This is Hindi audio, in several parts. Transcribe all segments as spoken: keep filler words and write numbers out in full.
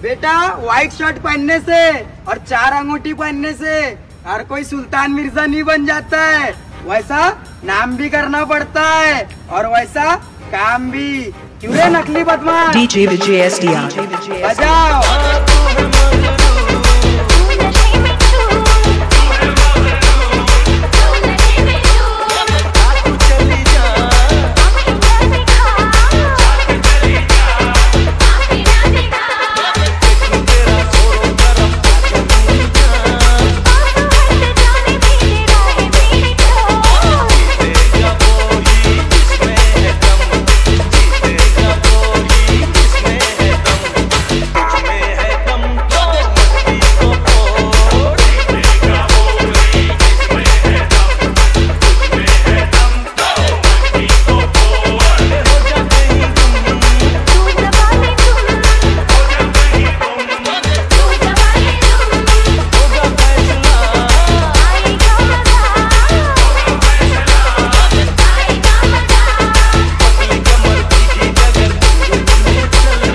बेटा व्हाइट शर्ट पहनने से और चार अंगूठी पहनने से हर कोई सुल्तान मिर्जा नहीं बन जाता है। वैसा नाम भी करना पड़ता है और वैसा काम भी। क्यों रे नकली बदमाश? DJ Vijay S D R बजाओ।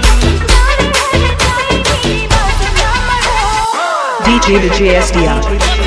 DJ Vijay S D are